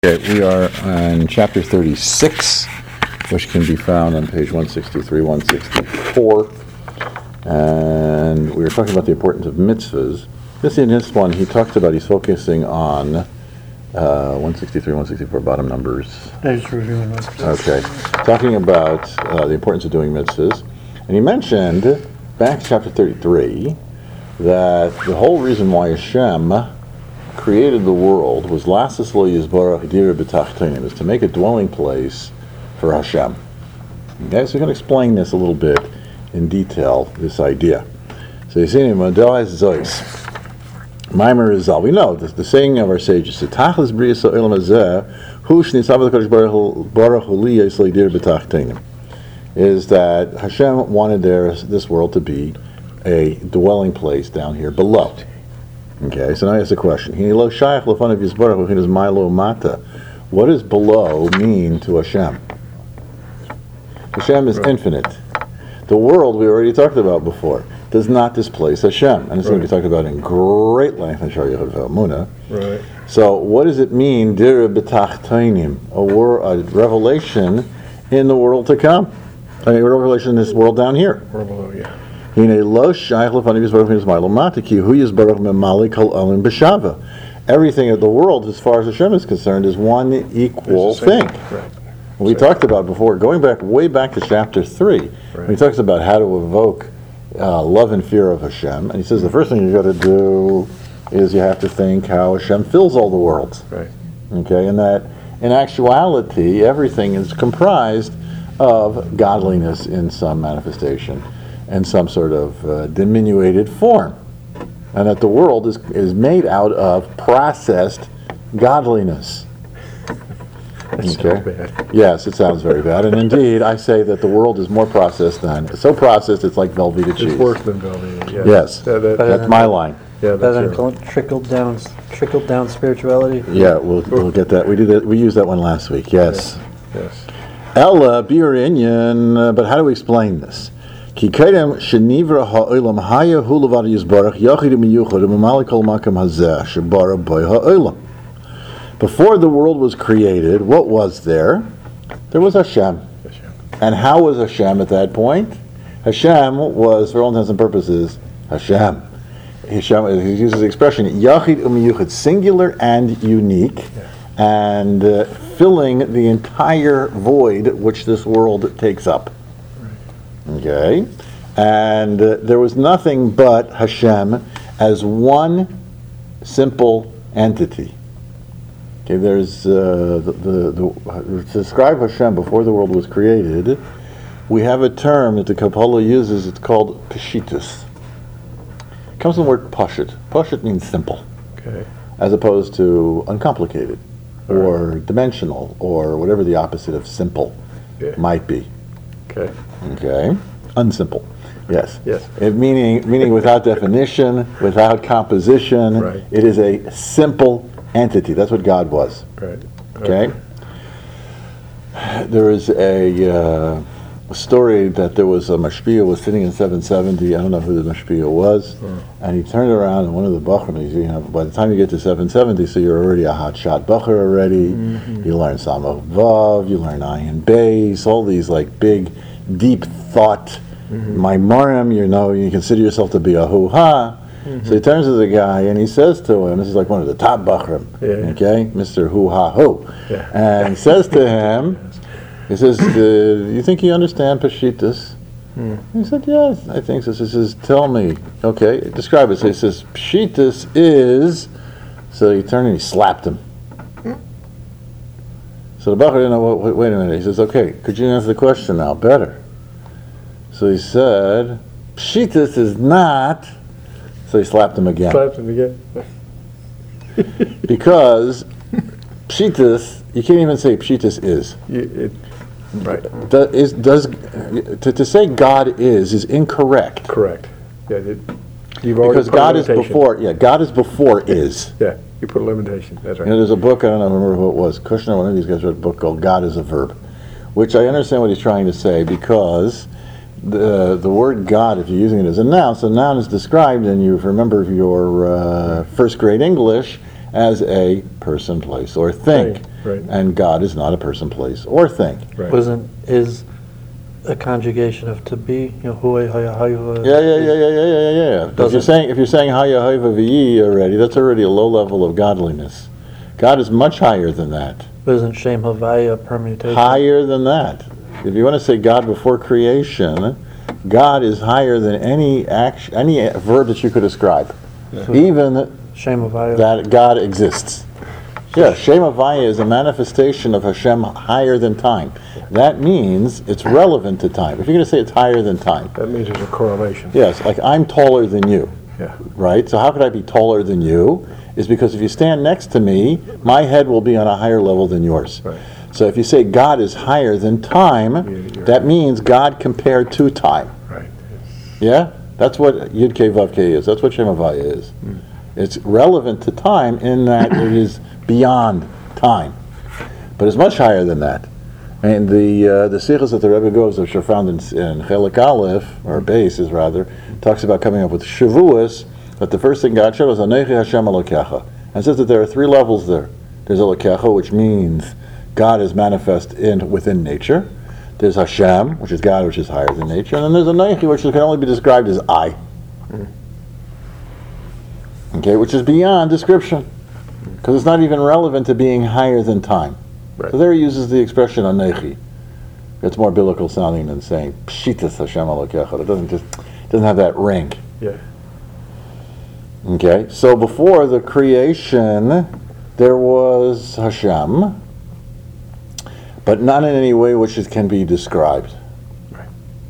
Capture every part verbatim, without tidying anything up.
Okay, we are on chapter thirty-six, which can be found on page one sixty-three, one sixty-four. And we were talking about the importance of mitzvahs. This in this one, he talks about, he's focusing on uh, one sixty-three, one sixty-four, bottom numbers. I was reviewing those. Okay, talking about uh, the importance of doing mitzvahs. And he mentioned, back to chapter thirty-three, that the whole reason why Hashem created the world was Lasis lo yizbarach dira b'tachtonim, is to make a dwelling place for Hashem. Okay, so we're going to explain this a little bit in detail, this idea. So you see, Model Zois, Maimer Rizal. We know the, the saying of our sages: "Tachlis briyas ha'olam hazeh hu shnitzavah l'kadosh baruch hu li yisli dira b'tachtonim," is that Hashem wanted their, this world to be a dwelling place down here below. Okay, so now I ask the question. What does below mean to Hashem? Hashem is right. Infinite. The world, we already talked about before, does not displace Hashem. And this is going to be talked about in great length in Shar Yechud Muna. Right. So what does it mean, Dira b'tachtonim, a, wor- a revelation in the world to come? I mean, a revelation in this world down here. Or below, yeah. Everything at the world, as far as Hashem is concerned, is one equal thing. Right. We Sorry. talked about before, going back way back to chapter three, right. He talks about how to evoke uh, love and fear of Hashem, and he says the first thing you got to do is you have to think how Hashem fills all the worlds. Right. Okay, and that in actuality, everything is comprised of godliness in some manifestation, in some sort of uh, diminuted form, and that the world is is made out of processed godliness. That okay. sounds bad. Yes, it sounds very bad, and indeed, I say that the world is more processed than so processed it's like Velveeta cheese. It's worse than Velveeta. Yeah. Yes, that, that, that's my line. Yeah, that's than trickled down, trickled down spirituality. Yeah, we'll we'll get that. We did that. We used that one last week. Yes. Yes. Ella bir inyan, but how do we explain this? Before the world was created, what was there? There was Hashem. Hashem. And how was Hashem at that point? Hashem was, for all intents and purposes, Hashem. Hashem, he uses the expression Yachid u'miyuchad, singular and unique, yeah. and uh, filling the entire void which this world takes up. Okay, and uh, there was nothing but Hashem as one simple entity. Okay, there's uh, the, the, the to describe Hashem before the world was created. We have a term that the Kabbalah uses. It's called Peshitus. It comes from the word Pashut. Pashut means simple, okay, as opposed to uncomplicated, right. or dimensional, or whatever the opposite of simple yeah. might be. Okay. Okay. Unsimple. Yes. Yes. It meaning meaning without definition, without composition. Right. It is a simple entity. That's what God was. Right. Okay. okay. There is a, uh, a story that there was a mashpia was sitting in seven seventy. I don't know who the mashpia was, hmm. and he turned around and one of the bachrim, you know, by the time you get to seven seventy, so you're already a hot shot bacher already. Mm-hmm. You learn Samach Vav, you learn Ayin Beis, all these like big, deep thought, mm-hmm. Maimarim, you know, you consider yourself to be a hoo-ha. Mm-hmm. So he turns to the guy and he says to him, this is like one of the top bachrim, yeah. okay, Mister Hoo-ha-ho, yeah. and he says to him, he says, do you think you understand Peshitus? Mm. He said, yes, I think so. He says, tell me, okay, describe it. So he says, Peshitus is, so he turned and he slapped him. So the Bachar didn't know, wait, wait a minute. He says, okay, could you answer the question now better? So he said, Pshitus is not, so he slapped him again. Slapped him again. Because Pshitus, you can't even say Pshitus is. You, it, right. Do, is does to, to say God is is incorrect. Correct. Yeah. It, you've because God is before, yeah, God is before is. Yeah. You put a limitation. That's right. You know, there's a book, I don't know, remember who it was. Kushner, one of these guys wrote a book called God is a Verb, which I understand what he's trying to say, because the the word God, if you're using it as a noun, so a noun is described, and you remember your uh, first grade English, as a person, place, or thing. Right. Right. And God is not a person, place, or thing. Right. Wasn't, is a conjugation of to be, you know, huay, haya, haya. Yeah, yeah, yeah, yeah, yeah, yeah, yeah, yeah. If you're Doesn't- saying if you're saying haya haiva v'yi already, that's already a low level of godliness. God is much higher than that. Wasn't Shem Havaya a permutation? Higher than that. If you want to say God before creation, God is higher than any action, any verb that you could ascribe. Even Shem Havaya. that God exists. Yeah, Shem Havaya is a manifestation of Hashem higher than time. That means it's relevant to time. If you're going to say it's higher than time, That means there's a correlation. yes, like I'm taller than you, Yeah. right? So how could I be taller than you? Is because if you stand next to me, my head will be on a higher level than yours. Right. So if you say God is higher than time, you're- that means God compared to time. Right. Yeah? That's what Yud Kei Vav Kei is. That's what Shem Havaya is. It's relevant to time in that it is beyond time. But it's much higher than that. And the uh, the sichos that the Rebbe goes, which are found in, in Chelik Aleph, or bases rather, talks about coming up with Shavuos, that the first thing God showed was Anechi Hashem Elokecha. And says that there are three levels there. There's Elokecha, which means God is manifest in within nature. There's Hashem, which is God, which is higher than nature. And then there's Anechi, which can only be described as I. Okay, which is beyond description. Because it's not even relevant to being higher than time. Right. So there he uses the expression Anechi. It's more biblical sounding than saying Pshitas Hashem Elokecha. It doesn't just doesn't have that ring. Yeah. Okay, so before the creation, there was Hashem, but not in any way which it can be described. Right.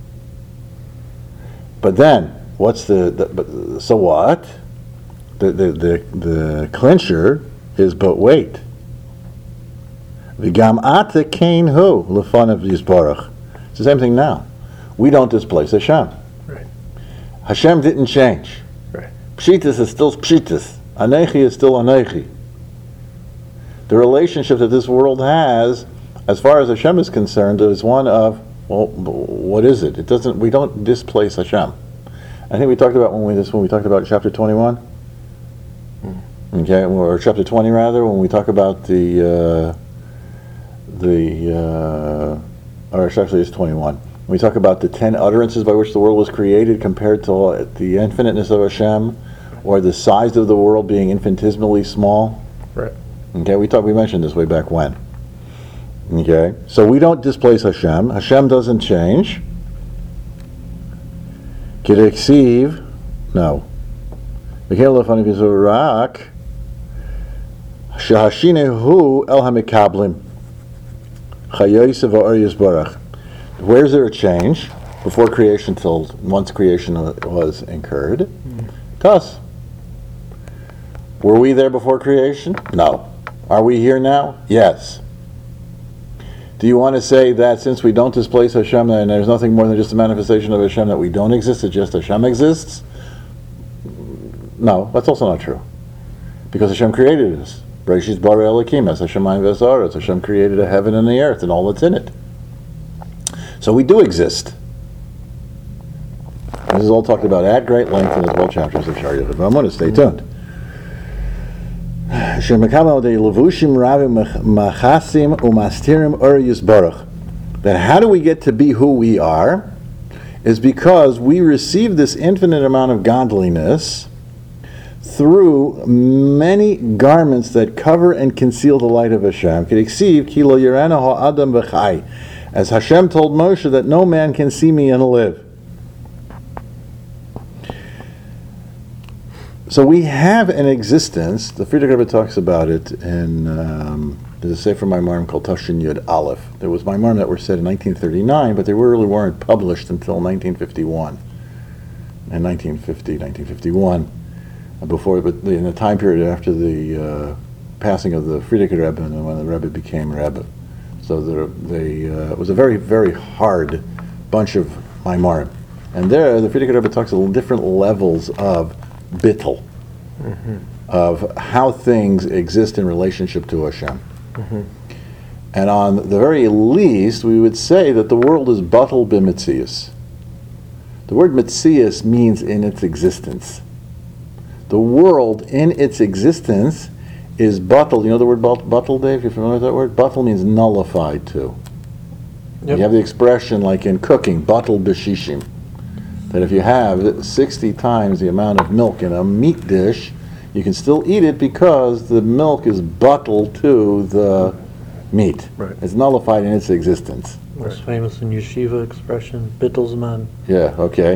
But then, what's the, the but, so what? The, the the the clincher is but wait. V'gam ata kain hu lefanav yisbarach. It's the same thing now. We don't displace Hashem. Right. Hashem didn't change. Right. Pshitas is still Pshitas. Anechi is still Anechi. The relationship that this world has, as far as Hashem is concerned, is one of, well, what is it? It doesn't. We don't displace Hashem. I think we talked about when we this when we talked about chapter twenty-one. Okay, or chapter twenty rather, when we talk about the uh, the uh, or actually it's twenty-one. When we talk about the ten utterances by which the world was created compared to the infiniteness of Hashem, or the size of the world being infinitesimally small. Right. Okay, we talked. We mentioned this way back when. Okay, so we don't displace Hashem. Hashem doesn't change. Kireksiv, no. Rak. Shahashinehu el hamikablim. Chayosav va'aryas barach. Where's there a change before creation till once creation was incurred? Thus. Were we there before creation? No. Are we here now? Yes. Do you want to say that since we don't displace Hashem and there's nothing more than just a manifestation of Hashem that we don't exist, it's just Hashem exists? No, that's also not true. Because Hashem created us. Bereshit bara Elokim, as Hashem ayin v'azaretz. Hashem created a heaven and the earth and all that's in it. So we do exist. This is all talked about at great length in the twelve chapters of Shari Yechud. But I'm going to stay tuned. Then how do we get to be who we are? Is because we receive this infinite amount of godliness through many garments that cover and conceal the light of Hashem. As Hashem told Moshe that no man can see me and live. So we have an existence. The Frierdiker Rebbe talks about it in um, there's a Sefer Maimarim called Tashin Yud Aleph. There was Maimarim that were said in nineteen thirty-nine, but they really weren't published until nineteen fifty-one. In nineteen fifty, nineteen fifty-one, before, but in the time period after the uh, passing of the Frierdiker Rebbe and when the Rebbe became Rebbe. So the, they, uh, it was a very, very hard bunch of Maimarim. And there, the Frierdiker Rebbe talks about different levels of bittul, mm-hmm. of how things exist in relationship to Hashem. Mm-hmm. And on the very least, we would say that the world is batal b'mitzias. The word mitzias means in its existence. The world in its existence is bottle. You know the word bot- bottle, Dave? You familiar with that word? Bottle means nullified too. Yep. You have the expression like in cooking, bottle b'shishim, that if you have sixty times the amount of milk in a meat dish, you can still eat it because the milk is bottled to the meat. Right. It's nullified in its existence. Most famous in yeshiva expression, Bittelsman. Yeah, okay.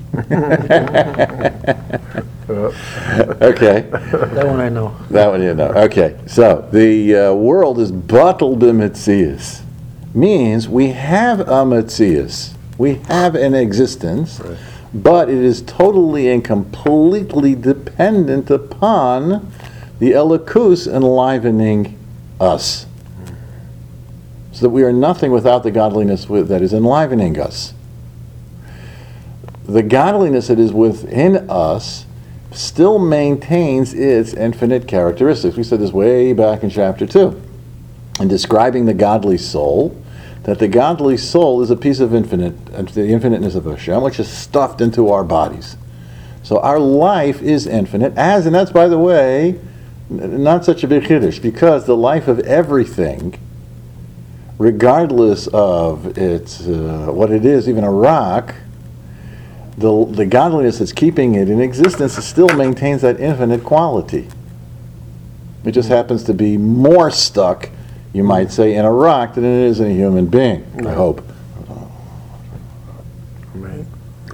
Uh, Okay, That one I know. that one you know. Okay, so the uh, world is bottled in Metzias. Means we have a Metzias. We have an existence, Right. but it is totally and completely dependent upon the Elikus enlivening us. So that we are nothing without the godliness with, that is enlivening us. The godliness that is within us still maintains its infinite characteristics. We said this way back in chapter two, in describing the godly soul, that the godly soul is a piece of infinite, the infiniteness of Hashem, which is stuffed into our bodies. So our life is infinite, as, and that's, by the way, n- not such a big chiddush, because the life of everything, regardless of its uh, what it is, even a rock, the the godliness that's keeping it in existence still maintains that infinite quality. It just happens to be more stuck, you might say, in a rock than it is in a human being. I hope. right.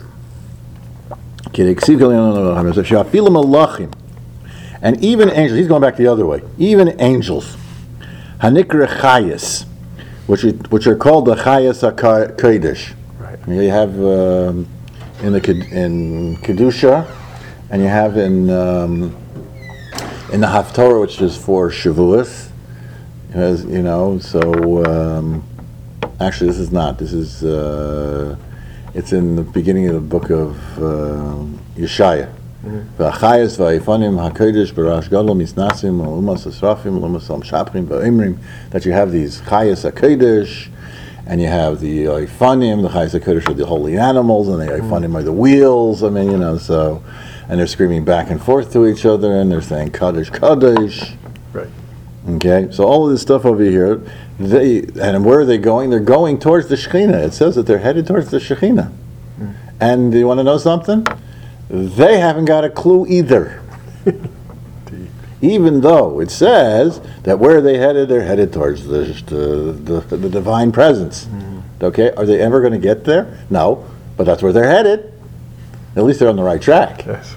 And even angels, he's going back the other way, even angels, hanikra chayas, which are, which are called the chayas HaKodesh. Right. You have um, in the Ked- in Kedusha, and you have in um, in the Haftorah, which is for Shavuos. It has, you know, so um, actually this is not. This is uh, it's in the beginning of the book of uh, Yeshaya. V'achayas v'ayifanim hakodesh b'rash gadol misnasim u'umas asrafim u'umas shaprim v'imrim, that you have these chayas hakodesh, and you have the Ifanim, the Chayes HaKodesh are the holy animals, and the Ifanim are the wheels. I mean, you know, so, and they're screaming back and forth to each other, and they're saying Kaddish, Kaddish. Right. Okay, so all of this stuff over here, they, and where are they going? They're going towards the Shekhinah. It says that they're headed towards the Shekhinah. Mm. And do you want to know something? They haven't got a clue either. Even though it says that where are they headed? They're headed towards the the, the, the divine presence. Mm-hmm. Okay, are they ever going to get there? No, but that's where they're headed. At least they're on the right track. Yes.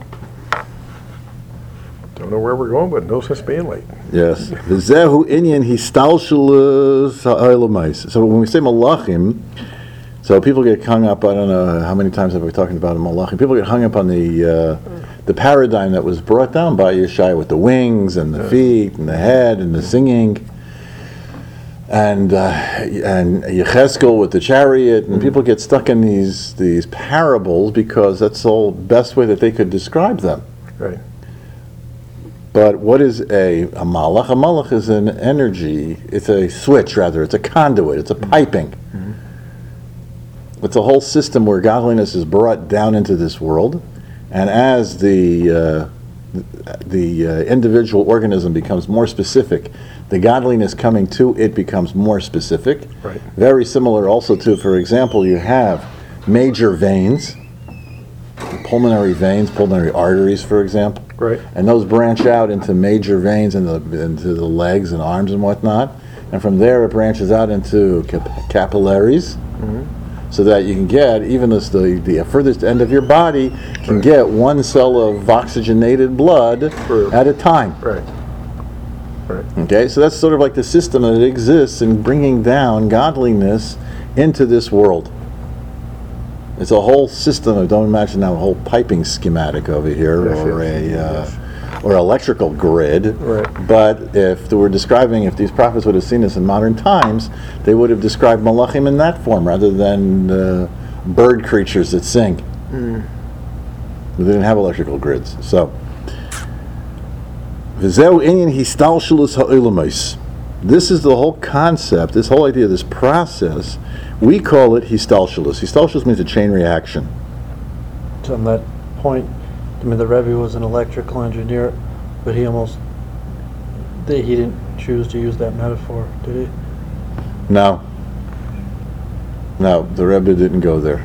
Don't know where we're going, but no sense being late. Yes. V'zehu inyan histalshelus ha'olamais. So when we say malachim, so people get hung up. I don't know how many times have we talking about malachim. People get hung up on the. Uh, the paradigm that was brought down by Yeshaya with the wings and the feet and the head and the singing, and uh, and Yecheskel with the chariot, and people get stuck in these these parables because that's the whole best way that they could describe them. Right. But what is a, a malach? A malach is an energy, it's a switch rather, it's a conduit, it's a piping. Mm-hmm. It's a whole system where godliness is brought down into this world. And as the uh, the uh, individual organism becomes more specific, the godliness coming to it becomes more specific. Right. Very similar also to, for example, you have major veins, pulmonary veins, pulmonary arteries, for example. Right. And those branch out into major veins in the, into the legs and arms and whatnot. And from there it branches out into cap- capillaries. Mm-hmm. So that you can get, even as the, the furthest end of your body can Right. get one cell of oxygenated blood True. at a time. Right. Right. Okay, so that's sort of like the system that exists in bringing down godliness into this world. It's a whole system. I don't imagine now a whole piping schematic over here, Yes, or yes, a yes. uh, or electrical grid. Right. But if they were describing, if these prophets would have seen this in modern times, they would have described malachim in that form rather than uh, bird creatures that sing. Mm. They didn't have electrical grids. So, v'zeu inyan histalshelus ha'olamos. This is the whole concept, this whole idea, this process. We call it histalshelus. Histalshelus means a chain reaction. So on that point, I mean, the Rebbe was an electrical engineer, but he almost that he didn't choose to use that metaphor, did he? No. No, the Rebbe didn't go there.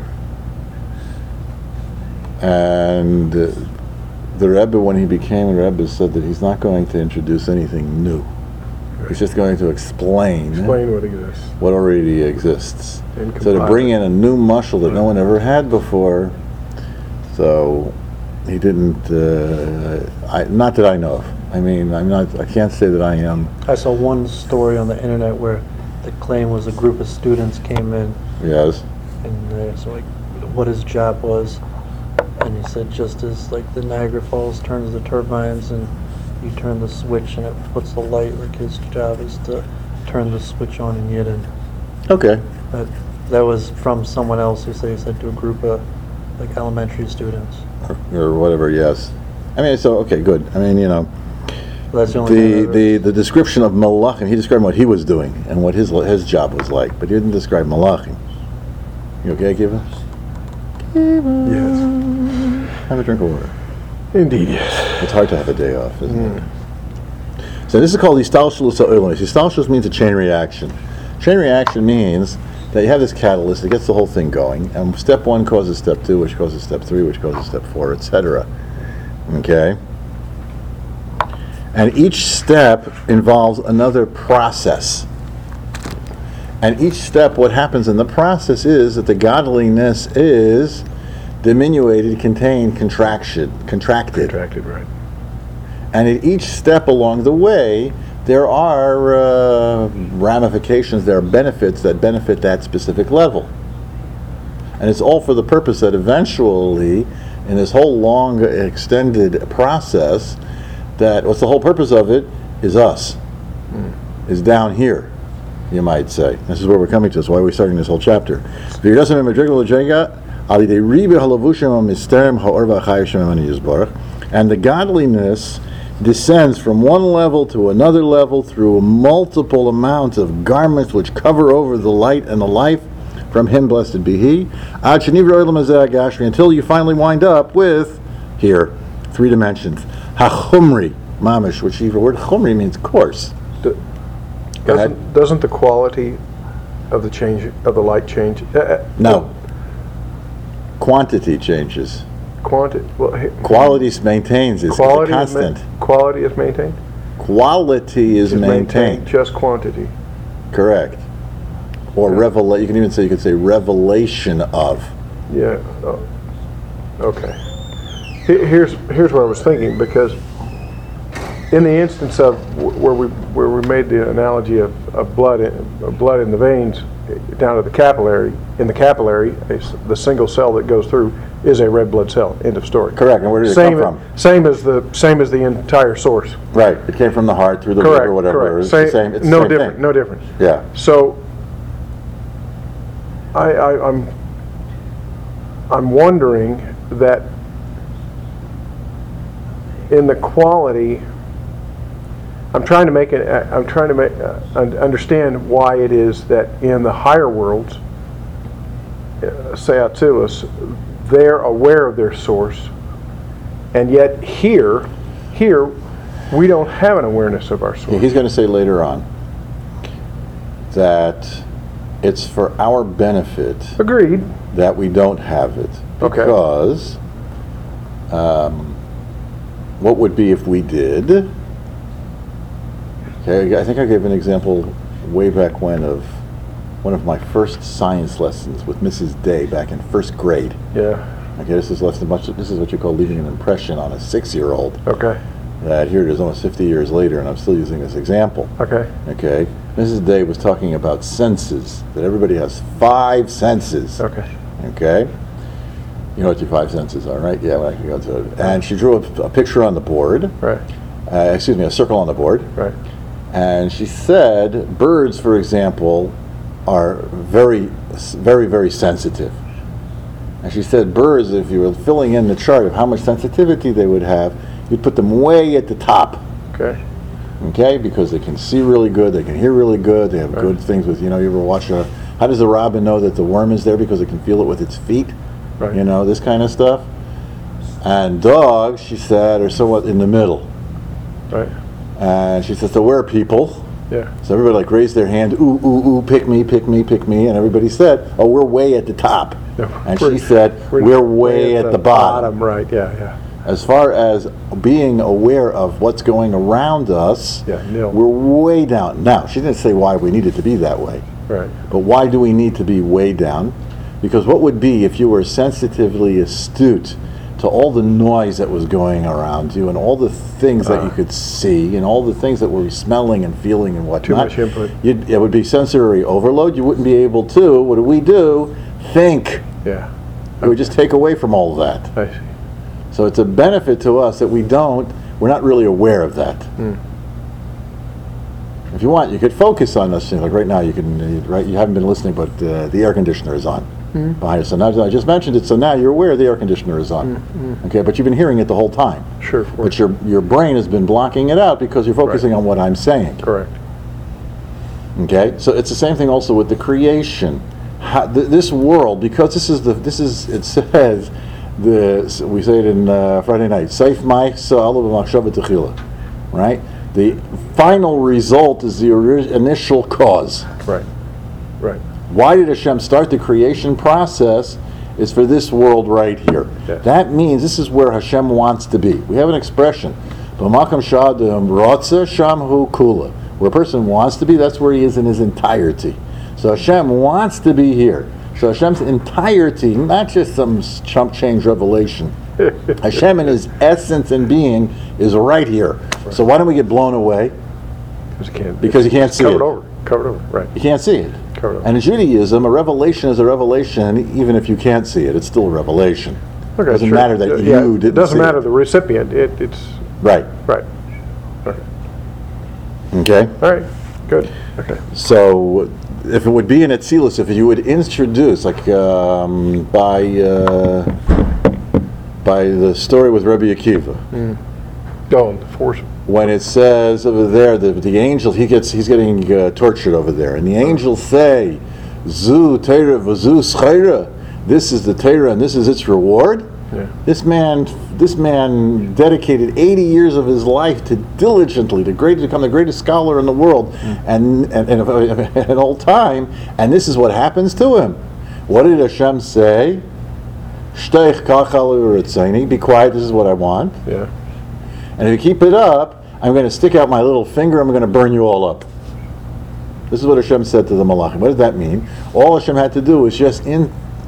And uh, the Rebbe, when he became a Rebbe, said that he's not going to introduce anything new. He's just going to explain, Explain what exists. what already exists. And So to compile bring it. in a new mushal that no one ever had before, so he didn't, uh, I, not that I know of. I mean, I'm not, I can't say that I am, I saw one story on the internet where the claim was a group of students came in yes. and they asked like what his job was, and he said just as like the Niagara Falls turns the turbines and you turn the switch and it puts the light, like his job is to turn the switch on in Yidden. Okay. That that was from someone else who said he said to a group of like elementary students. Or, or whatever, yes. I mean, so, okay, good. I mean, you know, But that's the only the, thing I've the, ever- the description of Malachim, he described what he was doing and what his his job was like, but he didn't describe Malachim. You okay, Kiva? Yes. Have a drink of water. Indeed, yes. It's hard to have a day off, isn't it? So this is called Istalshalus ha'olam. Istalshalus means a chain reaction. Chain reaction means that you have this catalyst that gets the whole thing going, and step one causes step two, which causes step three, which causes step four, et cetera. Okay? And each step involves another process. And each step, what happens in the process is that the godliness is diminuted, contained, contraction, contracted. Contracted, right. And at each step along the way, there are uh, ramifications, there are benefits that benefit that specific level. And it's all for the purpose that eventually, in this whole long, extended process, that what's the whole purpose of it is us, mm. is down here, you might say. This is where we're coming to, that's why we're starting this whole chapter. And the godliness descends from one level to another level through a multiple amount of garments which cover over the light and the life from him, blessed be he, until you finally wind up with, here, three dimensions. Hachumri, mamish, which the word chumri means coarse. Do- Go ahead. Doesn't, doesn't the quality of the change, of the light change? Uh, uh, No. Quantity changes. Quantity, well, he- Quality maintains, it's a quality is ma- constant. Quality is maintained? Quality is Is maintained. Just quantity. Correct. Or revela, you can even say, you could say revelation of. Yeah, oh, okay. He- Here's, here's what I was thinking, because in the instance of wh- where we, where we made the analogy of, of blood, in, of blood in the veins eh, down to the capillary, in the capillary, a s the single cell that goes through is a red blood cell, end of story. Correct, and where did it Same, come from? same as the, same as the entire source. Right, it came from the heart, through the Correct, liver, whatever. correct. It's the Same- same, it's the no same different, thing. no different. Yeah. So, I, I, I'm, I'm wondering that in the quality, I'm trying to make it, I'm trying to make, uh, un- understand why it is that in the higher worlds, uh, Seatulus, they're aware of their source, and yet here, here, we don't have an awareness of our source. He's going to say later on that it's for our benefit Agreed. that we don't have it. Okay. Because um, what would be if we did? Okay, I think I gave an example way back when of one of my first science lessons with Missus Day back in first grade. Yeah. Okay, this is less than much. This is what you call leaving an impression on a six-year-old. Okay. That here it is, almost fifty years later, and I'm still using this example. Okay. Okay, Missus Day was talking about senses. That everybody has five senses. Okay. Okay, you know what your five senses are, right? Yeah, well, I can go to it. And she drew a, a picture on the board. Right. Uh, excuse me, a circle on the board. Right. And she said, birds, for example, are very, very, very sensitive. And she said, birds, if you were filling in the chart of how much sensitivity they would have, you'd put them way at the top. Okay. Okay, because they can see really good, they can hear really good, they have Right. good things with, you know, you ever watch a, how does a robin know that the worm is there? Because it can feel it with its feet, Right. you know, this kind of stuff. And dogs, she said, are somewhat in the middle. Right. And she says, so we're people. Yeah. So everybody like raised their hand, ooh, ooh, ooh, pick me, pick me, pick me. And everybody said, oh, we're way at the top. No, And we're- she said, we're, way, at, the, bottom. Right, yeah, yeah. As far as being aware of what's going around us, Yeah, nil. we're way down. Now, she didn't say why we needed to be that way. Right. But why do we need to be way down? Because what would be if you were sensitively astute to all the noise that was going around you and all the things that you Ah. could see and all the things that were smelling and feeling and whatnot? much input. You'd, it would be sensory overload. You wouldn't be able to, what do we do? Think. Yeah. It would just take away from all of that. I see. So it's a benefit to us that we don't, we're not really aware of that. Hmm. If you want, you could focus on this thing. Like right now, you can, uh, right, you haven't been listening, but uh, the air conditioner is on Hmm. behind us. So now I just mentioned it, so now you're aware the air conditioner is on. Hmm, Okay, but you've been hearing it the whole time. Sure, of course. But your, your brain has been blocking it out because you're focusing on what I'm saying. Correct. Okay, so it's the same thing also with the creation. How, th- this world, because this is the this is it says the we say it in uh, Friday night. Saif mai sa'al b'machshava techila, right? The final result is the ori- initial cause. Right. Right. Why did Hashem start the creation process? Is for this world right here. Yes. That means this is where Hashem wants to be. We have an expression, "B'makam shadam rotza shamhu kula." Where a person wants to be, that's where he is in his entirety. So Hashem wants to be here. So Hashem's entirety, not just some chump change revelation. Hashem in his essence and being is right here. So why don't we get blown away? Because you can't. Because you can't it's see covered it. over. Covered over. Right. You can't see it. Covered over. And in Judaism, a revelation is a revelation, even if you can't see it. It's still a revelation. Okay, doesn't sure. matter that Uh, you yeah, didn't It doesn't see matter it. the recipient. It, it's Right. right. Okay. Okay. All right. Good. Okay. So, if it would be in Atzilus, if you would introduce, like um, by uh, by the story with Rabbi Akiva, Go on. Force. when it says over there that the angel he gets he's getting uh, tortured over there, and the angels say, "Zu Torah v'zu schayra." This is the Torah, and this is its reward. Yeah. This man, this man dedicated eighty years of his life to diligently to great, become the greatest scholar in the world, and and, and an old time. And this is what happens to him. What did Hashem say? Shteich kachal u'ritzayni. Be quiet. This is what I want. Yeah. And if you keep it up, I'm going to stick out my little finger. I'm going to burn you all up. This is what Hashem said to the Malachim. What does that mean? All Hashem had to do was just in.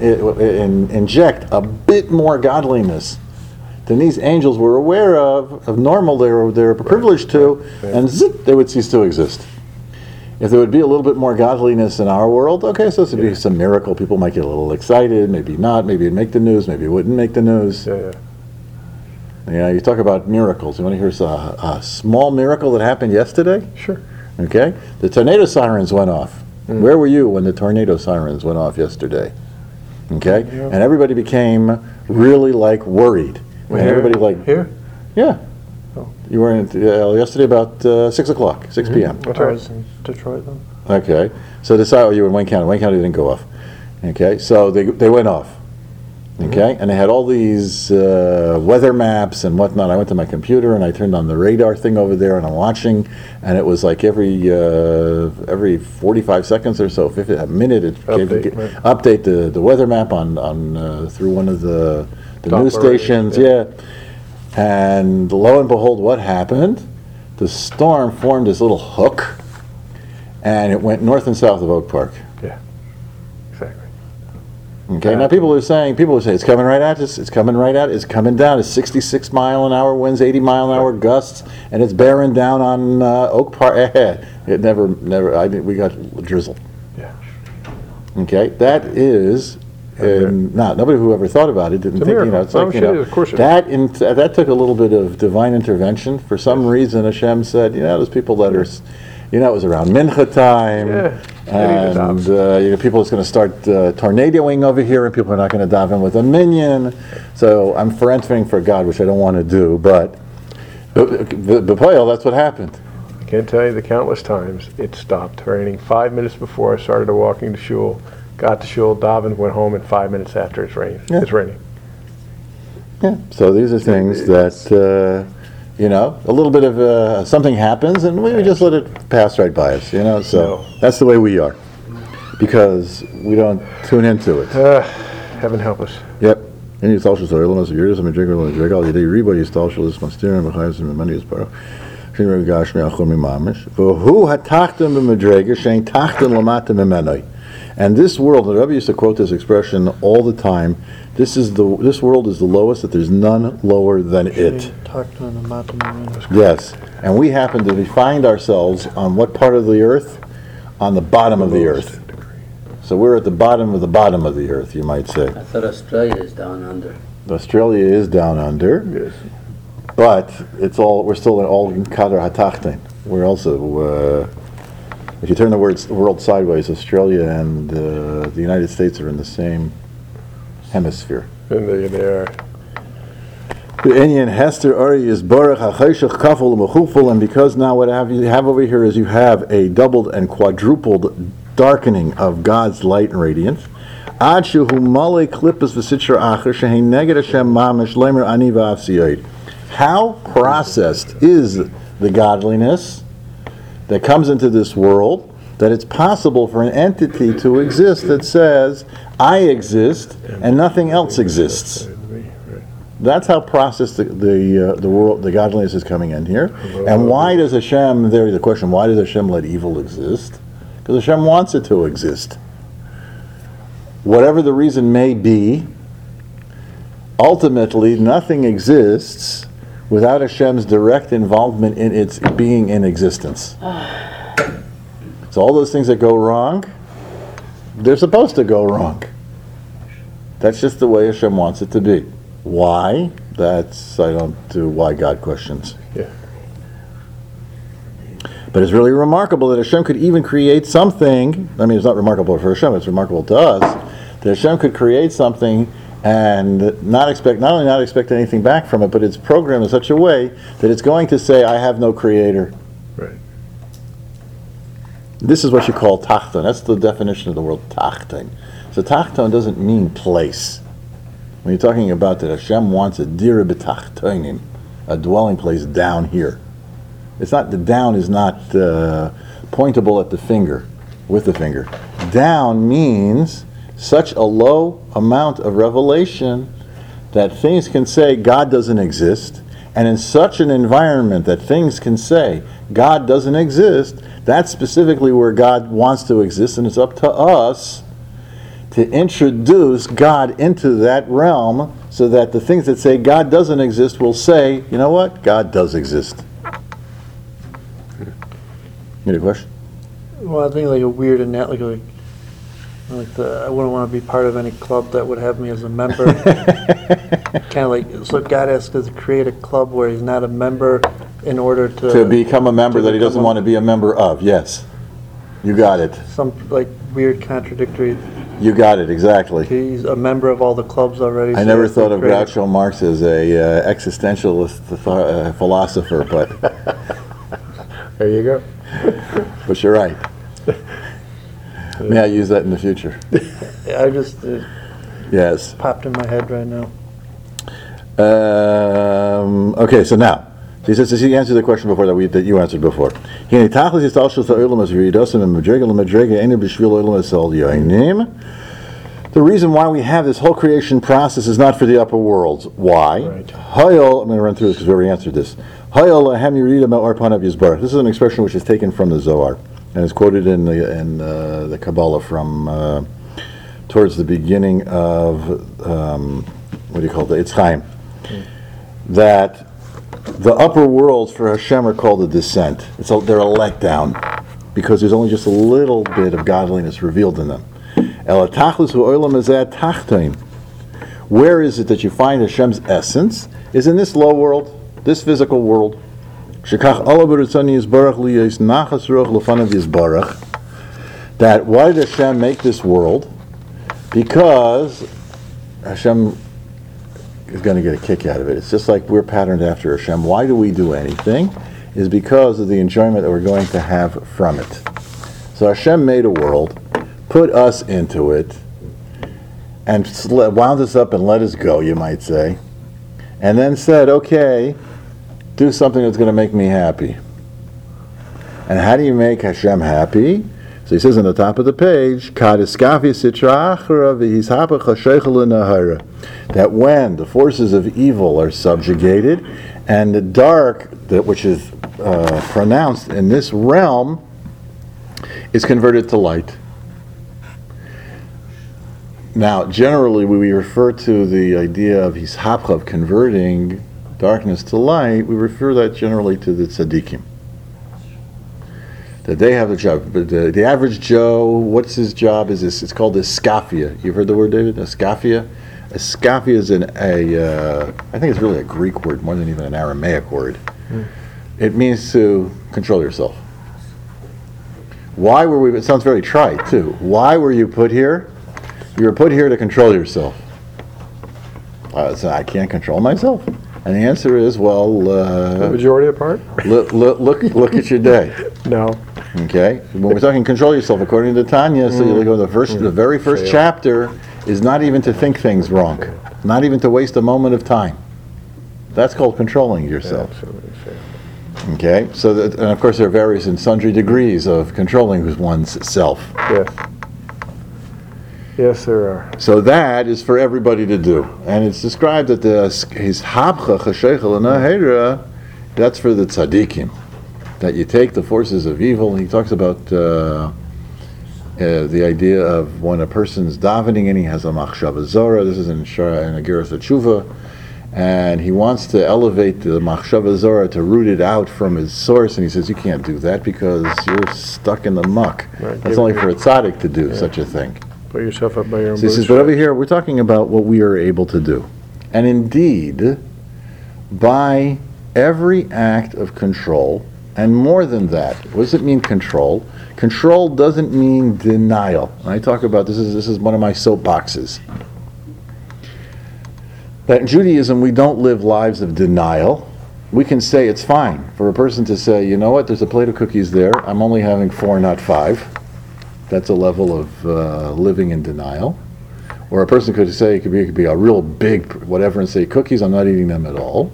In, inject a bit more godliness than these angels were aware of, of normal they were, they were privileged to, right. and zip, they would cease to exist. If there would be a little bit more godliness in our world, okay, so this would Yeah. be some miracle. People might get a little excited, maybe not, maybe it'd make the news, maybe it wouldn't make the news. Yeah. Yeah. Yeah, you talk about miracles. You want to hear a, a small miracle that happened yesterday? Sure. Okay? The tornado sirens went off. Mm. Where were you when the tornado sirens went off yesterday? Okay, Yeah. and everybody became really like worried. And Here? everybody like, Here. yeah. Oh. You were in uh, yesterday about uh, six o'clock, six p.m. That's I right. was in Detroit then. Okay, so this oh, you were in Wayne County. Wayne County didn't go off. Okay, so they they went off. Okay, and they had all these uh, weather maps and whatnot. I went to my computer and I turned on the radar thing over there, and I'm watching, and it was like every uh, every forty-five seconds or so, fifty, a minute, it gave, Update, gave- right. update the, the weather map on on uh, through one of the the Doppler news radio, stations. yeah. Yeah, and lo and behold, what happened? The storm formed this little hook, and it went north and south of Oak Park. Yeah. Exactly. Okay, Yeah. now people are saying, people are saying, it's coming right at us, it's coming right at, it's coming down, it's sixty-six mile an hour winds, eighty mile an hour gusts, and it's bearing down on uh, Oak Park. It never, never, I didn't, we got drizzle. Yeah. Okay, that is, um, not, nobody who ever thought about it didn't It's a think, you know, miracle. it's like, Oh, you sure, know, of course it is. that, in, that took a little bit of divine intervention. For some reason, Hashem said, you know, there's people that are, s- you know, it was around Mincha time. Yeah. Any of And the uh, you know, people is going to start uh, tornadoing over here, and people are not going to dive in with a minion. So I'm for entering for God, which I don't want to do, but B'Poel, that's what happened. I can't tell you the countless times it stopped raining five minutes before I started walking to shul. Got to shul, davened, went home, and five minutes after it's raining. Yeah. It's raining. Yeah. So these are things that uh, You know, a little bit of uh, something happens, and we, we just let it pass right by us. You know, so No. that's the way we are, because we don't tune into it. Uh, heaven help us. Yep. And you talk to the elements of yours, I'm a jigger, I'm a jigger, all the day, everybody is talking to this monster, and behind some money is part. Shin Gash me achum mamish. Who hatachtem b'madrega shein tachtem lamata mimenoi. And this world, the Rebbe used to quote this expression all the time. This is the this world is the lowest, that there's none lower than it. Talked on the mountain. Yes, and we happen to find ourselves on what part of the earth? On the bottom of the earth. So we're at the bottom of the bottom of the earth, you might say. I thought Australia is down under. Australia is down under, Yes. but it's all we're still all in Kadar Hatachten. We're also, uh, if you turn the words, world sideways, Australia and uh, the United States are in the same hemisphere. And they, they are. The Inyan Hester Ari is Baruch HaChayshach Kafel Mechufel, and because now what have you have over here is you have a doubled and quadrupled darkening of God's light and radiance. Ad shehu male klippus v'sitra acher shehein neged Hashem mamish lemer ani v'avsiyot. How processed is the godliness that comes into this world that it's possible for an entity to exist that says, I exist and nothing else exists. That's how processed the the, uh, the world, the godliness is coming in here. And why does Hashem? There's the question: why does Hashem let evil exist? Because Hashem wants it to exist. Whatever the reason may be, ultimately nothing exists without Hashem's direct involvement in its being in existence. So all those things that go wrong, they're supposed to go wrong. That's just the way Hashem wants it to be. Why? That's, I don't do why God questions. Yeah. But it's really remarkable that Hashem could even create something. I mean, it's not remarkable for Hashem, it's remarkable to us, that Hashem could create something and not expect, not only not expect anything back from it, but it's programmed in such a way that it's going to say, I have no creator. Right. This is what you call tachton. That's the definition of the word tachton. So tachton doesn't mean place. When you're talking about that Hashem wants a dira b'tachtonim, a dwelling place down here. It's not, the down is not uh, pointable at the finger, with the finger. Down means such a low amount of revelation that things can say God doesn't exist, and in such an environment that things can say God doesn't exist, that's specifically where God wants to exist, and it's up to us to introduce God into that realm so that the things that say God doesn't exist will say, you know what, God does exist. You had a question? Well, I think like a weird and that like like like the I wouldn't want to be part of any club that would have me as a member. Kind of like so God asked us to create a club where he's not a member in order to To become a member to that he doesn't become a- want to be a member of, yes. You got it. some like weird contradictory. You got it, exactly. He's a member of all the clubs already. I so never that's thought of great. Groucho Marx as a uh, existentialist uh, philosopher, but There you go. but you're right. May I use that in the future? I just it Yes. popped in my head right now. Um, okay, so now he says he answered the question before that we that you answered before. The reason why we have this whole creation process is not for the upper worlds. Why? Right. Hayol, I'm going to run through this because we already answered this. Hayol lahem yirida me'or panav yizbarach. This is an expression which is taken from the Zohar and is quoted in the in uh, the Kabbalah from uh, towards the beginning of um, what do you call it? It's Chaim. That the upper worlds for Hashem are called a descent. It's a, they're a letdown because there's only just a little bit of godliness revealed in them. El tachlis hu olam hazeh tachtoin. Where is it that you find Hashem's essence? Is in this low world, this physical world. Shekach ala b'ritzani yizbarach liyos nachas ruach lefanav yizbarach. That why did Hashem make this world? Because Hashem is going to get a kick out of it. It's just like we're patterned after Hashem. Why do we do anything? Is because of the enjoyment that we're going to have from it. So Hashem made a world, put us into it, and wound us up and let us go, you might say, and then said, okay, do something that's going to make me happy. And how do you make Hashem happy? So he says on the top of the page, that when the forces of evil are subjugated, and the dark, that which is uh, pronounced in this realm, is converted to light. Now, generally, when we refer to the idea of hishapcha, of converting darkness to light, we refer that generally to the tzaddikim. That they have the job. But the, the average Joe, what's his job? Is this? It's called iskafia. You've heard the word, David? Iskafia? Iskafia is an, a, uh, I think it's really a Greek word more than even an Aramaic word. Mm. It means to control yourself. Why were we, it sounds very trite too. Why were you put here? You were put here to control yourself. Uh, so I can't control myself. And the answer is, well, uh, the majority of the part? look, look, look, look at your day. No. Okay? When we're talking control yourself, according to Tanya, so you look at the first, mm. the very first yeah. chapter is not even to think things wrong, not even to waste a moment of time. That's called controlling yourself. Yeah, okay? So, that, and of course, there are various and sundry degrees of controlling one's self. Yes. Yes, there are. So that is for everybody to do, and it's described that the his habcha chasheichel nahera, that's for the tzaddikim, that you take the forces of evil. He talks about uh, uh, the idea of when a person's davening and he has a machshava zora. This is in Shara and Agiras Tshuva, and he wants to elevate the machshava zora to root it out from his source, and he says you can't do that because you're stuck in the muck. Right. That's only for a tzaddik to do yeah. such a thing. Put yourself up by your own. So he says, but over here we're talking about what we are able to do. And indeed, by every act of control, and more than that, what does it mean control? Control doesn't mean denial. And I talk about, this is this is one of my soapboxes. That in Judaism we don't live lives of denial. We can say it's fine for a person to say, you know what, there's a plate of cookies there, I'm only having four, not five. That's a level of uh, living in denial. Or a person could say, it could be, it could be a real big whatever and say, cookies, I'm not eating them at all.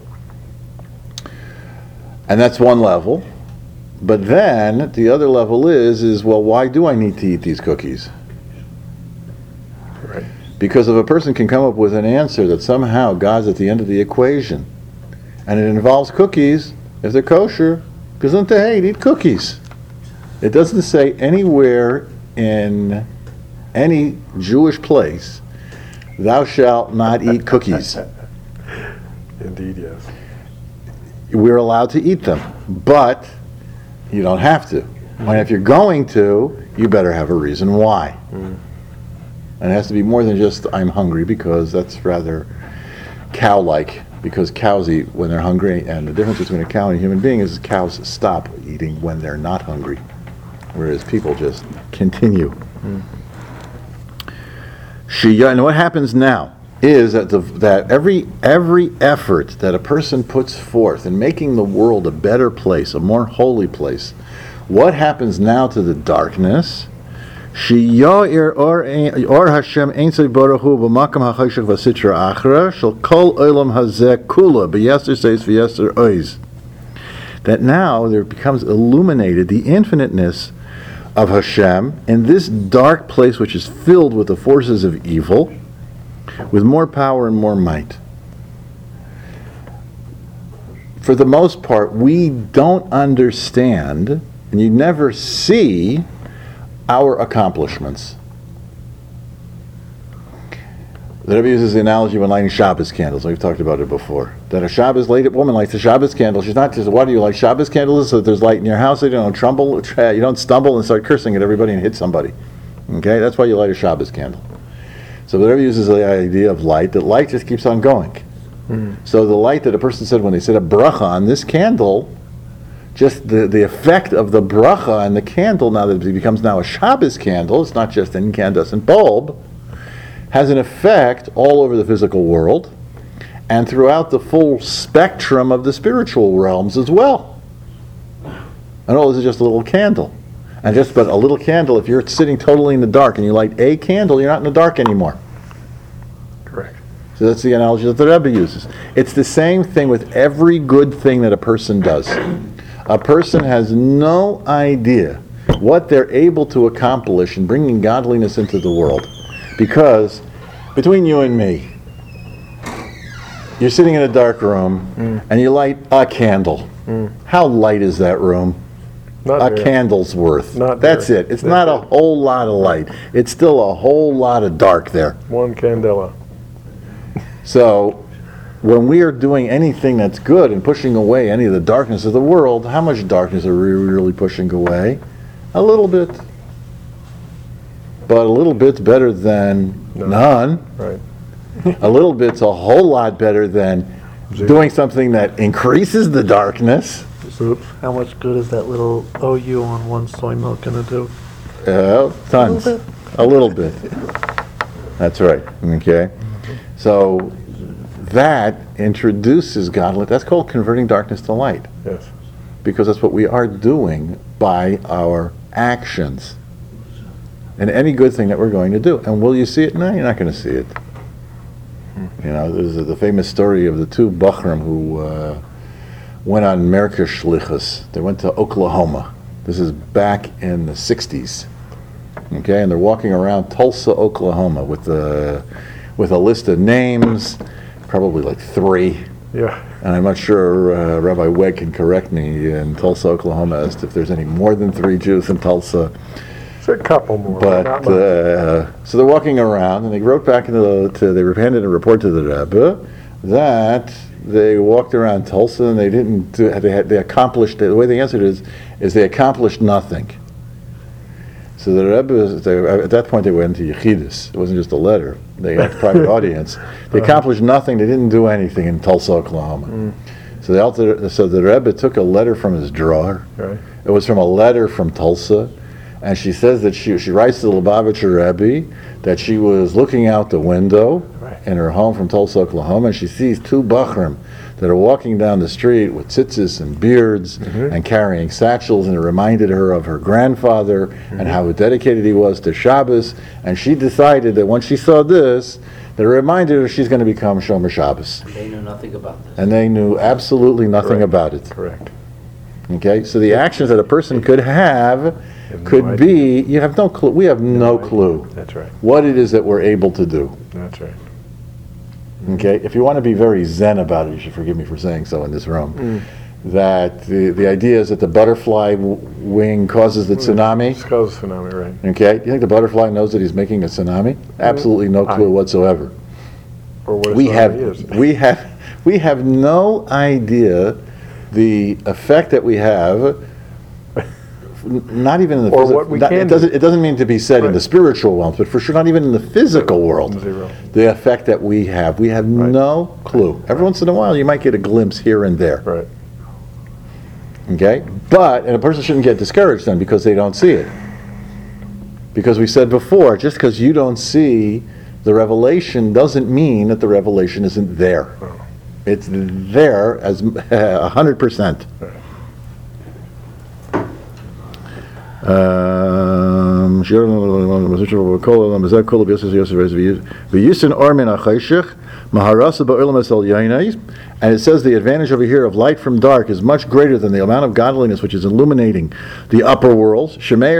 And that's one level. But then the other level is, is well, why do I need to eat these cookies? Right. Because if a person can come up with an answer that somehow God's at the end of the equation, and it involves cookies, if they're kosher, gesund hey, eat cookies. It doesn't say anywhere in any Jewish place, thou shalt not eat cookies. Indeed, yes. We're allowed to eat them, but you don't have to. And if you're going to, you better have a reason why. Mm. And it has to be more than just, I'm hungry, because that's rather cow-like, because cows eat when they're hungry, and the difference between a cow and a human being is cows stop eating when they're not hungry, whereas people just continue. Mm. Shia, and what happens now is that the, that every every effort that a person puts forth in making the world a better place, a more holy place, what happens now to the darkness? Shiya'ir or Hashem Einsei Baruch Hu b'makam ha'chayshach v'sitra achra shel kol olam hazeh kula b'yester seis v'yester oiz. That now there becomes illuminated the infiniteness of Hashem in this dark place which is filled with the forces of evil, with more power and more might. For the most part, we don't understand, and you never see our accomplishments. The Rebbe uses the analogy when lighting Shabbos candles. We've talked about it before. That a Shabbos late woman lights a Shabbos candle. She's not just, why do you light Shabbos candles? So that there's light in your house, so you don't tremble, you don't stumble and start cursing at everybody and hit somebody. Okay, that's why you light a Shabbos candle. So the Rebbe uses the idea of light, that light just keeps on going. Mm. So the light that a person said when they said a bracha on this candle, just the, the effect of the bracha and the candle, now that it becomes now a Shabbos candle, it's not just an incandescent bulb, has an effect all over the physical world and throughout the full spectrum of the spiritual realms as well. And all this is just a little candle. And just but a little candle, if you're sitting totally in the dark and you light a candle, you're not in the dark anymore. Correct. It's So that's the analogy that the Rebbe uses. It's the same thing with every good thing that a person does. A person has no idea what they're able to accomplish in bringing godliness into the world. Because between you and me, you're sitting in a dark room mm. and you light a candle. Mm. How light is that room? Not a very. Candle's worth. Not That's very. it. It's That's not a it. whole lot of light. It's still a whole lot of dark there. One candela. So, when we are doing anything that's good and pushing away any of the darkness of the world, how much darkness are we really pushing away? A little bit. But a little bit's better than No. none. Right. A little bit's a whole lot better than Zero. doing something that increases the darkness. Oops. How much good is that little O U on one soy milk gonna do? Uh, tons. A little A little bit. That's right. Okay. So that introduces godliness. That's called converting darkness to light. Yes. Because that's what we are doing by our actions. And any good thing that we're going to do. And will you see it? No, you're not going to see it. You know, there's the famous story of the two Bachram who uh, went on Merker Shlichus. They went to Oklahoma. This is back in the sixties. Okay, and they're walking around Tulsa, Oklahoma with a, with a list of names, probably like three. Yeah. And I'm not sure uh, Rabbi Wegg can correct me in Tulsa, Oklahoma as to if there's any more than three Jews in Tulsa. It's a couple more. But not much. uh, so they're walking around, and they wrote back into the, to, they handed a report to the Rebbe that they walked around Tulsa and they didn't do, they had, they accomplished, the way they answered is, is they accomplished nothing. So the Rebbe, they, at that point they went to Yechidus. It wasn't just a letter. They had a private audience. They accomplished nothing. They didn't do anything in Tulsa, Oklahoma. Mm. So, the Alter, so the Rebbe took a letter from his drawer. Right. It was from a letter from Tulsa. And she says that she, she writes to the Lubavitcher Rebbe that she was looking out the window Right. in her home from Tulsa, Oklahoma, and she sees two Bachrim that are walking down the street with tzitzis and beards mm-hmm. and carrying satchels, and it reminded her of her grandfather mm-hmm. and how dedicated he was to Shabbos. And she decided that once she saw this, that it reminded her she's going to become Shomer Shabbos. They knew nothing about this. And they knew absolutely nothing Correct. about it. Correct. Okay, so the actions that a person could have have could no be, you have no clue, we have no, idea. clue That's right. what it is that we're able to do. That's right. Okay, if you want to be very zen about it, you should forgive me for saying so in this room, Mm. that the, the idea is that the butterfly w- wing causes the tsunami. It's called a tsunami, right? Okay, do you think the butterfly knows that he's making a tsunami? Absolutely no clue I- whatsoever. Or what a We tsunami have, is. we have, we have no idea the effect that we have. N- Not even in the Or physical. what we can it do. doesn't. It doesn't mean to be said in Right. the spiritual realms, but for sure, not even in the physical world. Zero. The effect that we have, we have Right. no clue. Every once in a while, you might get a glimpse here and there. Right. Okay, but and a person shouldn't get discouraged then because they don't see it. Because we said before, just because you don't see the revelation doesn't mean that the revelation isn't there. Oh. It's there as a hundred percent. Um, and it says the advantage over here of light from dark is much greater than the amount of godliness which is illuminating the upper worlds.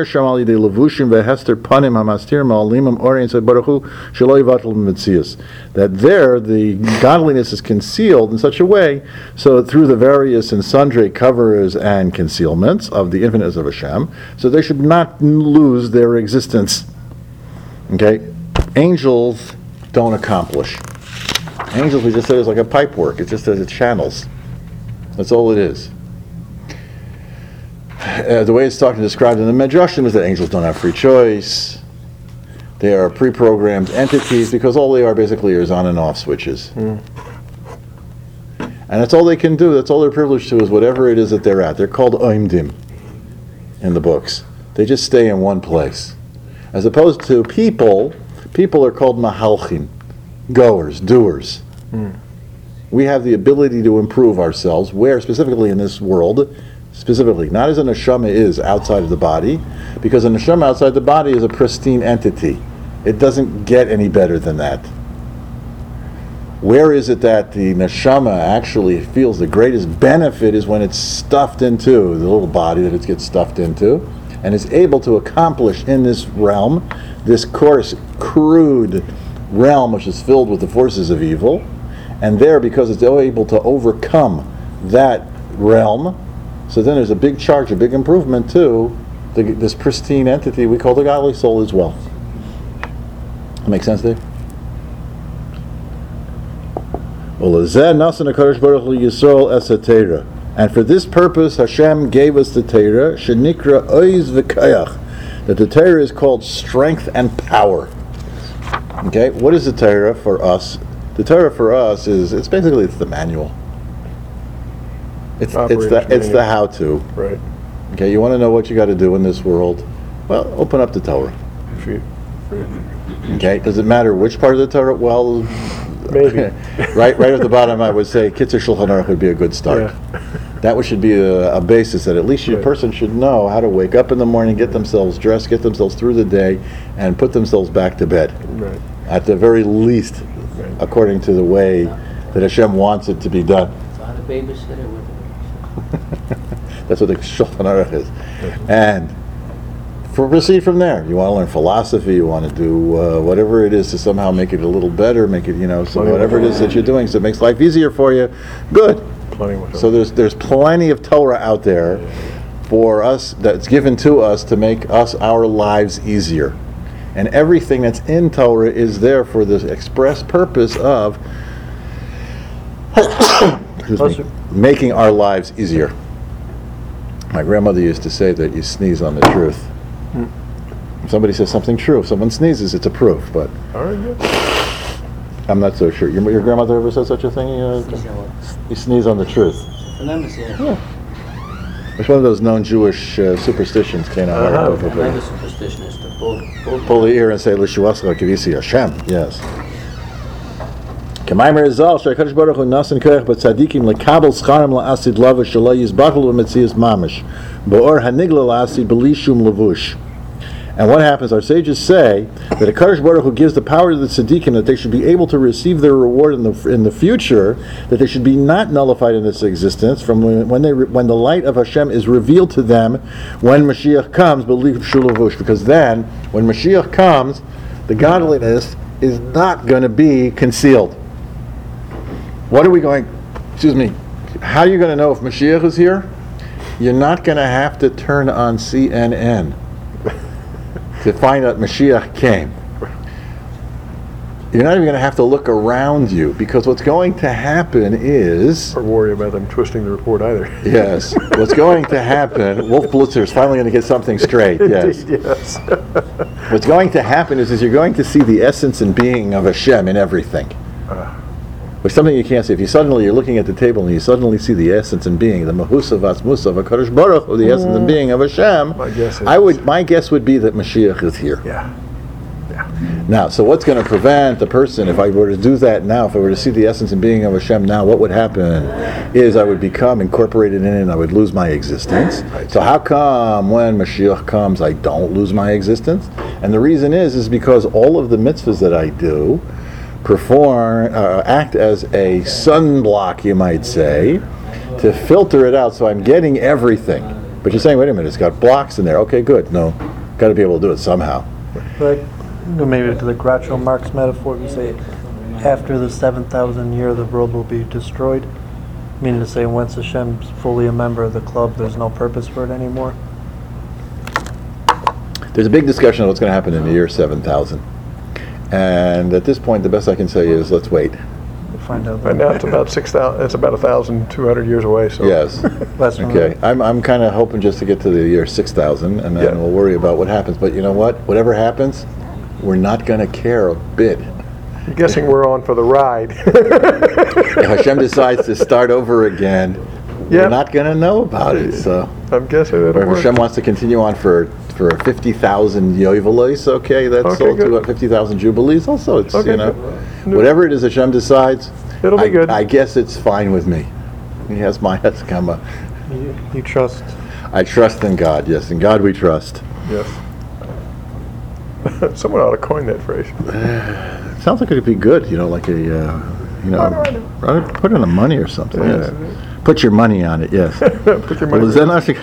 That there the godliness is concealed in such a way so through the various and sundry covers and concealments of the infiniteness of Hashem, so they should not lose their existence. Okay? Angels don't accomplish. Angels, we just said, is like a pipe work. It just says it channels. That's all it is. Uh, the way it's talking described in the Midrashim is that angels don't have free choice. They are pre-programmed entities because all they are basically is on and off switches. Mm. And that's all they can do. That's all they're privileged to is whatever it is that they're at. They're called oimdim in the books. They just stay in one place. As opposed to people, people are called mahalchim, goers, doers. Mm. We have the ability to improve ourselves, where specifically in this world, specifically, not as a neshama is outside of the body, because a neshama outside the body is a pristine entity. It doesn't get any better than that. Where is it that the neshama actually feels the greatest benefit is when it's stuffed into the little body that it gets stuffed into, and is able to accomplish in this realm, this coarse, crude realm which is filled with the forces of evil, and there, because it's able to overcome that realm, so then there's a big charge, a big improvement to the, this pristine entity we call the godly soul as well. That make sense, Dave? And for this purpose, Hashem gave us the Torah, shenikra oiz v'kayach, that the Torah is called strength and power. Okay, what is the Torah for us? The Torah for us is, it's basically, it's the manual. It's, it's the it's the how-to. Right. Okay, you want to know what you got to do in this world? Well, open up the Torah. If you, Okay, does it matter which part of the Torah? Well, maybe. right, right at the bottom, I would say Kitzur Shulchan Aruch would be a good start. Yeah. That should be a, a basis that at least a Right. person should know how to wake up in the morning, get themselves dressed, get themselves through the day, and put themselves back to bed. Right. At the very least, Right. according to the way that Hashem wants it to be done. So how to babysit it with That's what the Shulchan Aruch is. And for, proceed from there. You want to learn philosophy, you want to do uh, whatever it is to somehow make it a little better, make it, you know, so Plenty whatever it is that you're doing, so it makes life easier for you, good. Plenty of So there's there's plenty of Torah out there for us, that's given to us to make us, our lives easier. And everything that's in Torah is there for the express purpose of excuse me, making our lives easier. My grandmother used to say that you sneeze on the truth. If somebody says something true, if someone sneezes, it's a proof, but All right, good. I'm not so sure. Your, your grandmother ever said such a thing? Uh, it? you sneeze on the truth. Phenomenal, yeah. It's one of those known Jewish uh, superstitions. Can't Uh-huh. Another superstition is to pull, pull. Pull the ear and say L'shuascha kivisi Hashem. Yes. K'maimer Zal she'Hakadosh Baruch Hu nasan koach b'tzadikim lekabel scharim la'asid lava shelo yizbachlu b'metzias mamish ba'or hanigla la'asid b'li shum levush. And what happens? Our sages say that a Kadosh Baruch Hu gives the power to the tzaddikim that they should be able to receive their reward in the in the future, that they should be not nullified in this existence from when, when they when the light of Hashem is revealed to them when Mashiach comes. Believe shulavush, because then when Mashiach comes, the godliness is not going to be concealed. What are we going? Excuse me. How are you going to know if Mashiach is here? You're not going to have to turn on C N N to find out Mashiach came. You're not even going to have to look around you, because what's going to happen is, Or worry about them twisting the report either. yes, what's going to happen, Wolf Blitzer is finally going to get something straight, yes. Indeed, yes. What's going to happen is, is you're going to see the essence and being of Hashem in everything. Which is something you can't see. If you suddenly, you're looking at the table and you suddenly see the essence and being, the Mahusa Vatzmusa of HaKadosh Baruch Hu, the essence and being of Hashem, My guess is- I would, my guess would be that Mashiach is here. Yeah. Now, so what's going to prevent the person, if I were to do that now, if I were to see the essence and being of Hashem now, what would happen is I would become incorporated in it and I would lose my existence. So how come when Mashiach comes I don't lose my existence? And the reason is, is because all of the mitzvahs that I do perform, uh, act as a sunblock, you might say, to filter it out so I'm getting everything. But you're saying, wait a minute, it's got blocks in there. Okay, good. No, got to be able to do it somehow. Like, maybe to the Groucho Marx metaphor, you say, after the seven thousand year, the world will be destroyed. Meaning to say, once Hashem's fully a member of the club, there's no purpose for it anymore. There's a big discussion of what's going to happen in the year seven thousand. And at this point, the best I can say is, let's wait. We'll find out. Right now, it's about six thousand. It's about a thousand two hundred years away. So Yes. Less than Okay. I'm, I'm kind of hoping just to get to the year six thousand, and then Yeah. we'll worry about what happens. But you know what? Whatever happens, we're not going to care a bit. I'm guessing we're on for the ride. If Hashem decides to start over again, we're Yep. not going to know about it. So, I'm guessing or it'll if work. Hashem wants to continue on for for fifty thousand yovelos, okay, that's Okay, all to good. fifty thousand jubilees. Also, it's Okay, you know, good. whatever it is Hashem decides, It'll be I, good. I guess it's fine with me. He has my Haskama. You, you trust. I trust in God. Yes, in God we trust. Yes. Someone ought to coin that phrase. Sounds like it could be good, you know, like a, uh, you know, rather put on the money or something. Yes. Put your money on it. Yes. Put your money Well, is that not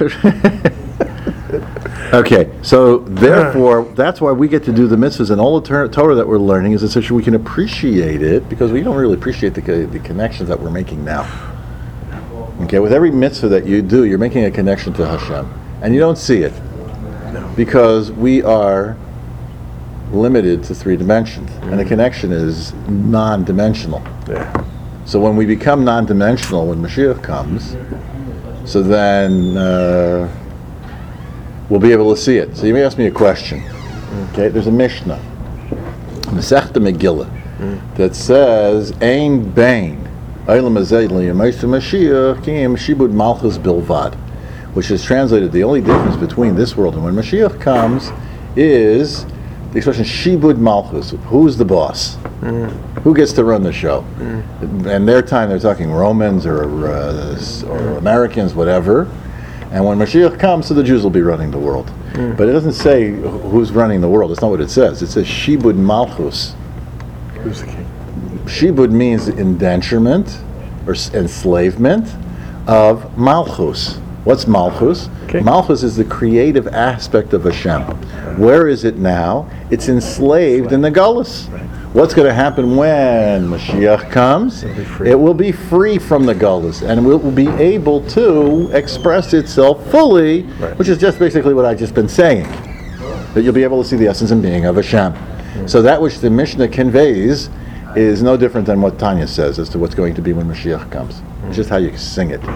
okay, so therefore, that's why we get to do the mitzvahs and all the Tor- Torah that we're learning is such that we can appreciate it, because we don't really appreciate the, co- the connections that we're making now. Okay, with every mitzvah that you do, you're making a connection to Hashem, and you don't see it, because we are limited to three dimensions, and the connection is non-dimensional. Yeah. So when we become non-dimensional, when Mashiach comes, so then uh, we'll be able to see it. So you may ask me a question. Okay, there's a Mishnah, Masechta Megillah, that says, Ein Bain, Eilam Hazeh L'Yemais Mashiach Kim Shibud Malchus Bilvad, which is translated, the only difference between this world and when Mashiach comes is the expression Shibud Malchus. Who's the boss? Mm. Who gets to run the show? Mm. And their time, they're talking Romans or, uh, or Americans, whatever. And when Mashiach comes, so the Jews will be running the world. Mm. But it doesn't say who's running the world. That's not what it says. It says Shibud Malchus. Who's the king? Shibud means indenturement or s- enslavement of Malchus. What's Malchus? Okay. Malchus is the creative aspect of Hashem. Where is it now? It's enslaved in the Gullus. Right. What's going to happen when Mashiach comes? It'll be free. It will be free from the Gullus, and will will be able to express itself fully, Right. which is just basically what I've just been saying. That you'll be able to see the essence and being of Hashem. So that which the Mishnah conveys is no different than what Tanya says as to what's going to be when Mashiach comes. It's just how you sing it.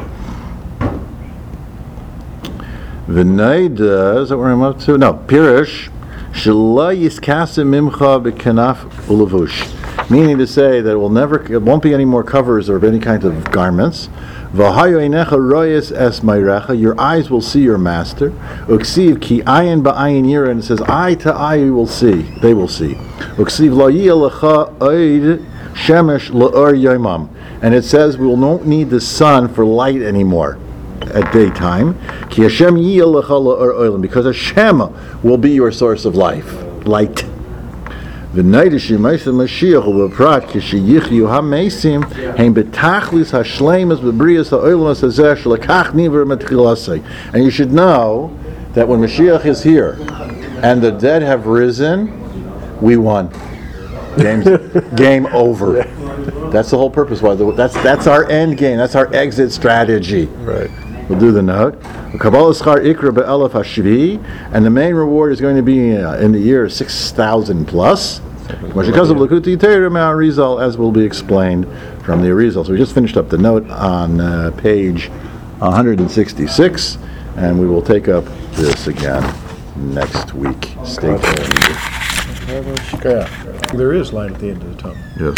V'naida, is that where I'm up to? No, Pirish, Shela Yiskasim Mimcha B'Kenaf Ulavush. Meaning to say that it will never, it won't be any more covers or any kind of garments. V'hayo einecha royes es mayrecha, your eyes will see your master. Uksiv ki ayin ba'ayin yira, and it says eye to eye you will see, they will see. Uksiv lo yiyeh lecha oid shemesh la'or yomam, and it says we will not need the sun for light anymore at daytime. Ki Hashem yiyeh lecha la'or oilam, because Hashem will be your source of life, light. V'nayda shemaysa Mashiach u'b'prat kisheyichyu ha'meisim heim betachlis ha'shleimus b'brias ha'olam ha'zeh shelakach niver metchilasei. And you should know that when Mashiach is here and the dead have risen, we won. Game's, game over. That's the whole purpose. Why the, that's that's our end game. That's our exit strategy. Right. We'll do the note. Kabbalah Schar Ikra Be'elef HaShvi, and the main reward is going to be uh, in the year six thousand plus. Because of Lakuti Teira Ma'arizal, as will be explained from the Arizal. So we just finished up the note on uh, page one sixty-six, and we will take up this again next week. Stay tuned. Yeah, there is light at the end of the tunnel. Yes.